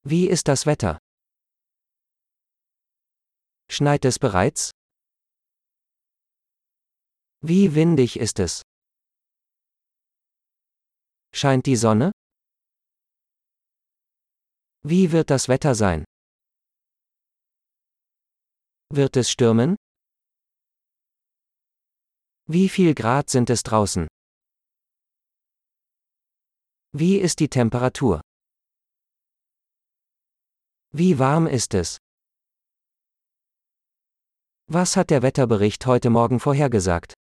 Wie ist das Wetter? Schneit es bereits? Wie windig ist es? Scheint die Sonne? Wie wird das Wetter sein? Wird es stürmen? Wie viel Grad sind es draußen? Wie ist die Temperatur? Wie warm ist es? Was hat der Wetterbericht heute Morgen vorhergesagt?